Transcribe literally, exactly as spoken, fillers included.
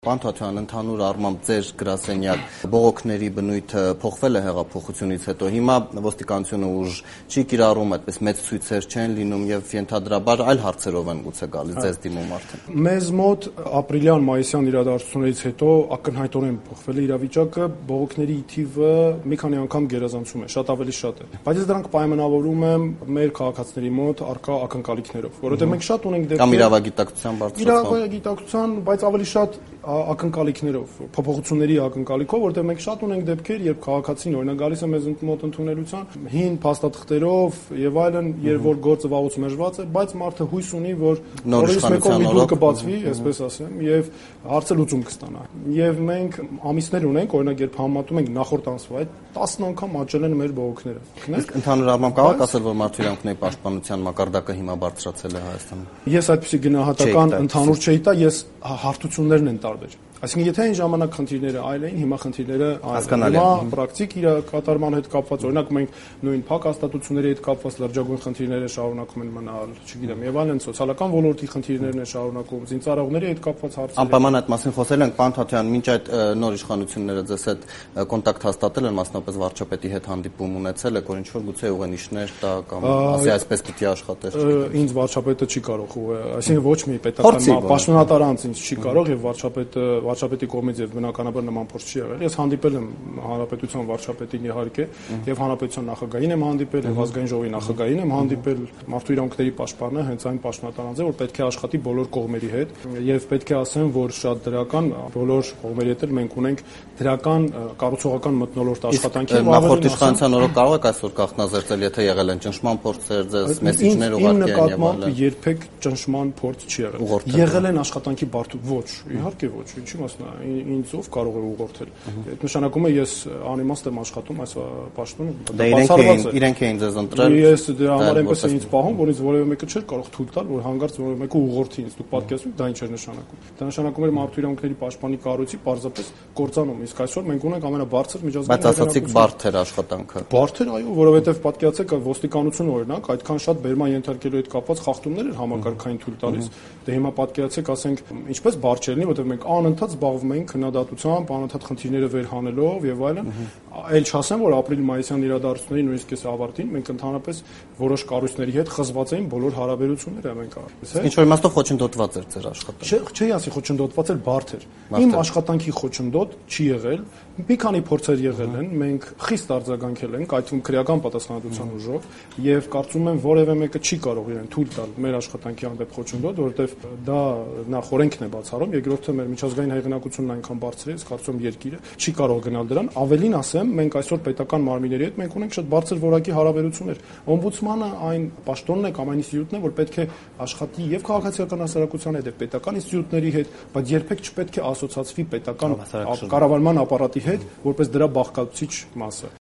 Պարոն Թաթյան, ընդհանուր առմամբ ձեր գրասենյակ բողոքների բնույթը փոխվել է հեղափոխությունից հետո։ Հիմա ոստիկանությունը ուժ չի կիրառում, այդպես մեծ ցույցեր չեն լինում եւ ենթադրաբար այլ հարցերով են գուցե գալիս ձեզ դիմում արդեն։ Մեզ մոտ ապրիլյան մայիսյան իրադարձություններից հետո ակնհայտորեն փոխվել է իրավիճակը, բողոքների թիվը մի քանի անգամ գերազանցում է, շատ ավելի շատ է։ Բայց ես դրանք պայմանավորում եմ մեր քաղաքացիների մոտ առկա ակնկալիքներով, որովհետեւ մենք շատ ունենք դեպքեր կամ իրավագիտակցության բարձրացում։ Իրավագիտակցության, բայց ավելի շատ ակնկալիքներով, փոփոխությունների ակնկալիքով, որտեղ մենք շատ ունենք դեպքեր, երբ քաղաքացին օրինակ գալիս է մեզ մոտ ընդունելության, հին փաստաթղթերով եւ այլն, երբ որ գործը վաղուց մերժված է, բայց մարդը հույս ունի, որ նորից մեկով մի դուր կբացվի, այսպես ասեմ, եւ հարցը լուծում կստանա։ Եվ մենք ամիսներ ունենք, օրինակ երբ համատում ենք նախորդ ամսվա, այդ տասն անգամ աճել են մեր բողոքները։ Իսկ ընդհանուր առմամբ կարող ասել, որ մարդու իրավունքների պաշտպանության մակարդակը հիմա բարձրացել է Հայաստանում։ Ես այդպիսի գնահատական ընդհանուր չէի տա, ես հարթություններն են տարբեր։ Այսինքն եթե այն ժամանակ խնդիրները այլ էին, հիմա խնդիրները այլ են։ Հիմա պրակտիկ իր կատարման հետ կապված, օրինակ մենք նույն փակ հաստատությունների հետ կապված լրջագույն խնդիրները շարունակում են մնալ, չգիտեմ, եւ այլն, սոցիալական ոլորտի խնդիրներն են շարունակում, զինծառայողների հետ կապված հարցեր։ Անպայման այդ մասին խոսել ենք, պարոն Թաթյան, մինչ այդ նոր իշխանությունները ձեզ հետ կոնտակտ հաստատել են, մասնապես վարչապետի հետ հանդիպում ունեցել եք, որ ինչ որ գուցե ուղենիշներ տա կամ ասի այսպես պիտի աշխատեր։ Ինձ վարչապետը չի կարող, այսինքն ոչ մի պետական պաշտոնատար անձ ինձ չի կարող եւ վարչապետը վարչապետի կողմից եւ բնականաբար նման փորձ չի եղել։ Ես հանդիպել եմ հանրապետության վարչապետին իհարկե եւ հանրապետության նախագահին եմ հանդիպել եւ ազգային ժողովի նախագահին եմ հանդիպել, մարդու իրավունքների պաշտպանը հենց այն պաշտոնատար անձ է, որ պետք է աշխատի բոլոր կողմերի հետ եւ պետք է ասեմ, որ շատ դրական բոլոր կողմերի հետ էլ մենք ունենք դրական կառուցողական մթնոլորտ աշխատանքի։ Նախորդ իշխանության օրոք կարող եք այսօր կանխնազերծել, եթե եղել են ճնշման փորձեր, ձեզ մեսիջներ ուղարկել են եւ այլն։ Երբեք ճնշման փորձ չի եղել։ Եղել են աշխատանքի բարդ ոչ, իհարկե ոչ, ինչի մասն է, ինձ ով կարող է ուղղորդել։ Այդ նշանակում է ես անիմաստ եմ աշխատում այս պաշտոնում։ Դա իրենք իրենք էին ձեզ ընտրել։ Ես դրա համար այնպես ինձ պահում, որ ինձ որևէ մեկը չէր կարող թույլ տալ, որ հանգարց որևէ մեկը ուղղորդի ինձ։ Դուք պատկերացնում եք, դա ինչ էր նշանակում։ Դա նշանակում էր մարդու իրավունքների պաշտպանի կառույցի պարզապես կործանում։ Իսկ այսօր մենք ունենք ամենաբարձր միջազգային։ Բայց ասացիք բարդ էր աշխատանքը։ Բարդ էր, այո, որովհետև պատկերացեք ոստիկանությունը օրինակ այդքան շատ բերման ենթարկելու հետ կապված խախտումներ էր համակարգային թույլ տալիս։ Դե հիմա պատկերացեք, ասենք, ինչպես բարդ չէ լինի, որովհետև մենք անընդհատ զբաղվում ենք քննադատությամբ, անընդհատ խնդիրները վերհանելով եւ այլն, այլ չասեմ, որ ապրիլ-մայիսյան իրադարձությունների նույնիսկ այս ավարտին մենք ընդհանրապես որոշ կառույցների հետ խզված էին բոլոր հարաբերությունները մենք արվեց։ Ինչ որ իմաստով խոչընդոտված էր ձեր աշխատանքը։ Չէ, չի ասի խոչընդոտված էր, բարդ էր։ Իմ աշխատանքի խոչընդոտ չի եղել, մի քանի փորձեր եղել են, մենք խիստ արձագանքել ենք, այդ թվում քրեական պատասխանատվության ուժով, եւ կարծում եմ որևէ մեկը չի կարող իրեն թույլ տալ մեր աշխատանքի հանդեպ խոչընդոտ, որովհետեւ դա նախ օրենքն է բացառում, երկրորդը մեր միջազգային հայրենակությունն այնքան բարձր է, ես կարծում եմ երկիրը չի կարող գնալ դրան։ Ավելին ասեմ, մենք այսօր պետական մարմինների հետ մենք ունենք շատ բարձր որակի հարաբերություններ։ Օմբուդսմանը այն պաշտոնն է կամ այն ինստիտուտն է, որ պետք է աշխատի եւ քաղաքացիական հասարակության հետ, պետական ինստիտուտների հետ, բայց երբեք չպետք է ասոցացվի պետական կառավարման ապարատի հետ, որպես դրա բաղկացուցիչ մասը։